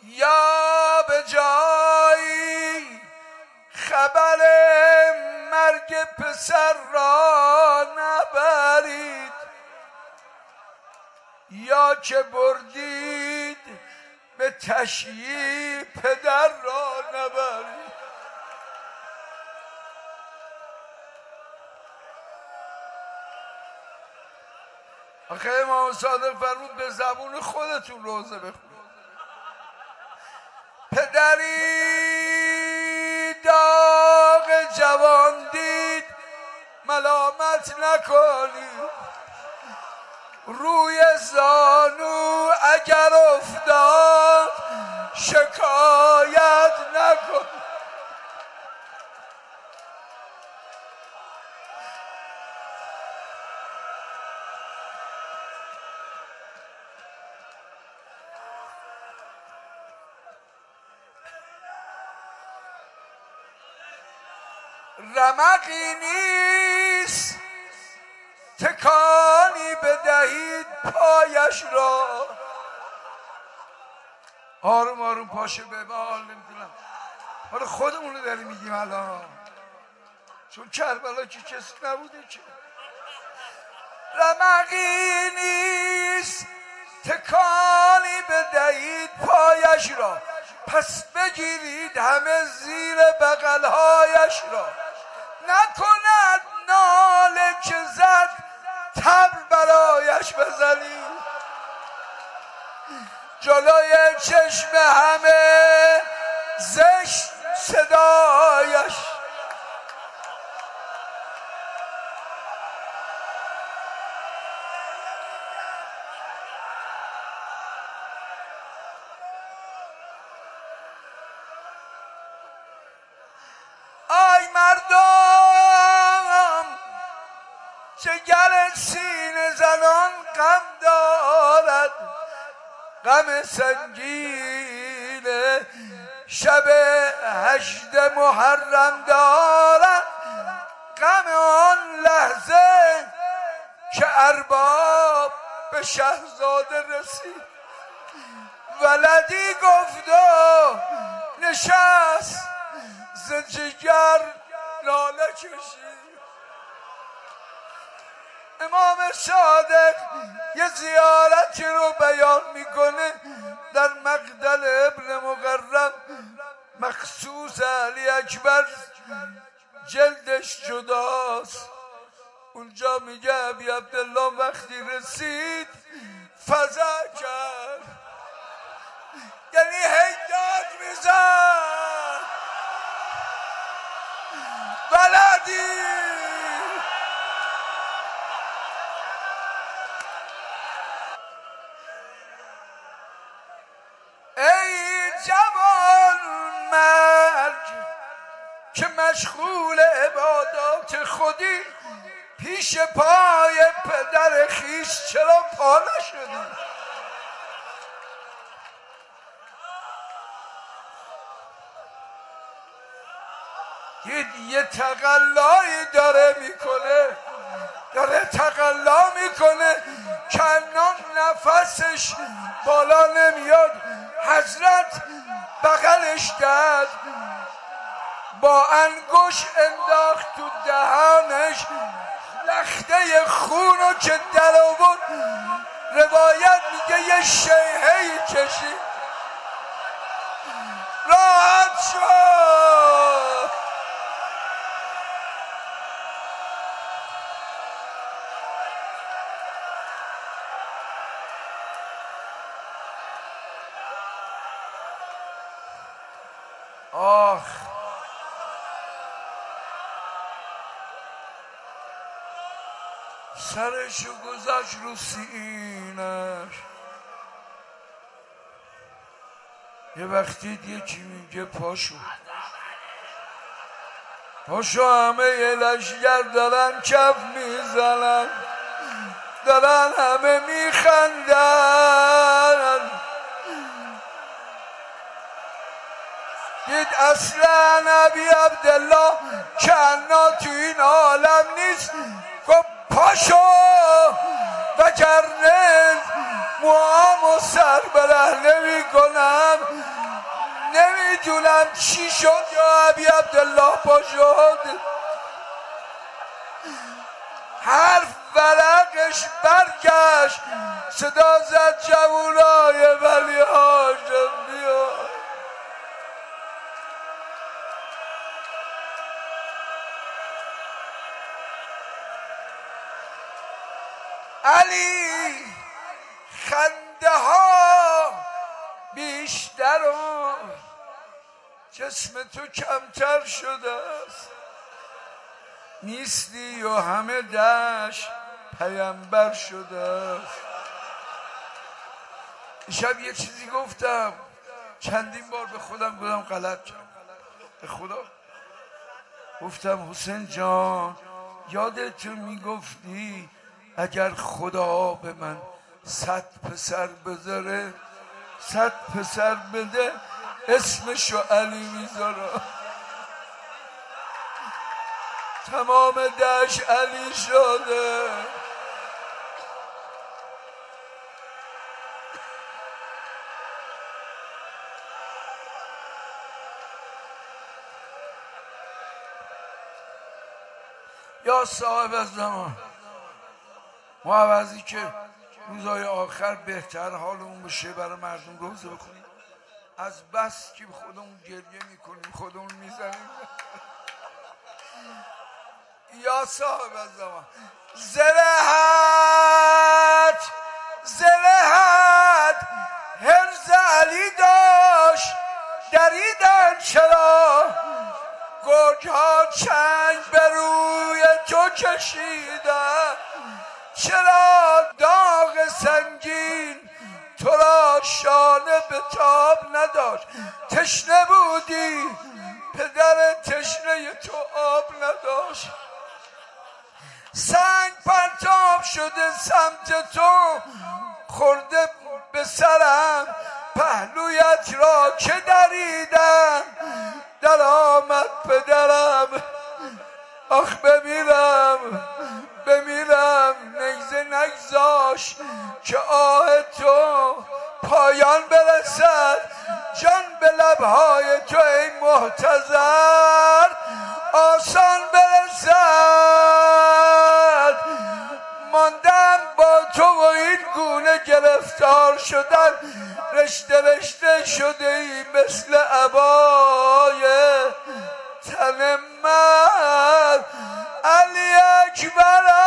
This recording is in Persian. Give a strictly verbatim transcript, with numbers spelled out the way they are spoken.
یا به جایی خبر مرگ پسر را نبرید، یا که بردید به تشییع پدر را نبرید. آخه امام صادق فرمود به زبون خودتون روزه بخونید. پدری داغ جوان دید ملامت نکنید، روی زانو اگر افتاد شکایت نکنید. رمقی نیست تکانی بدهید پایش را. آروم آروم پاشه به بال. نمیدونم حالا خودمونو داریم میگیم الان، چون کربلا که کسی نبوده که. رمقی نیست تکانی بدهید پایش را، پس بگیرید همه زیر بغلهایش را. نکند ناله که زد تبر برایش بزنید، جلوی چشم همه زشت صدایش. آی مردم جگر سینه زنان غم دارد، غم سنگین شب هشت محرم دارد، غم آن لحظه که ارباب به شهزاده رسید. ولدی گفت و نشست ز جگر ناله کشید. امام صادق یه زیارتی رو بیان میکنه در مقتل ابن مقرم مخصوص علی اکبر، جلدش جداست. اونجا میگه ابی عبدالله وقتی رسید فزع کرد، یعنی هی داد میزد ولدی. ای جوان مرگ که مشغول عبادات خودی، پیش پای پدر خیش چرا پا نشدی؟ دید یه تقلایی داره میکنه، داره تقلا میکنه، کنان نفسش بالا نمیاد. حضرت بغلش کرد، با انگوش انداخت تو دهانش، لخته خونو که در آورد روایت میگه یه شیهه‌ای کشید، راحت شد. آخ سرشو گذاشت رو سینش. یه وقتی یکی میگه پاشو پاشو، همه یه لشگر دارن کف میزنن، دارن همه میخندن. دید اصلا ابی عبدالله کنا تو این عالم نیست، گفت پاشو وگرنه موامو سر بره نمی کنم. نمیدونم چی شد یا ابی عبدالله پاشد، حرف ورقش برگشت، صدا زد جوونای ولی هاشم بیا. علی خنده ها بیشتر و جسم تو کمتر شده است، نیستی و همه دشت پیامبر شده است. شب یه چیزی گفتم، چندین بار به خودم گفتم غلط کردم، به خدا گفتم حسین جان یادت میگفتی اگر خدا به من صد پسر بذاره، صد پسر بده اسمشو علی میذارم. تمام دشت علی شده. یا صاحب الزمان، ما عوضی که روزای آخر بهتر حالمون بشه برای مردم روزه بکنیم، از بس که خودمون گریه میکنیم خودمون میزنیم. یا صاحب الزمان، زرهت زرهت هرز علی داشت دریدن چرا، گرگ ها چنگ به روی تو کشیدن، چرا داغ سنگین تو را شانه به تاب نداشت، تشنه بودی پدر تشنه تو آب نداشت، سنگ پرتاب شده سمت تو خورده به سرم، پهلویت را که دریدن در آمد پدرم، آخ بمیرم بمیرم نیزه نگذاش که آه تو پایان برسد، جان به لبهای تو ای محتضر آسان برسد، ماندم با تو و این گونه گرفتار شدن، رشته رشته شده ای مثل عبای تن من، علی اکبر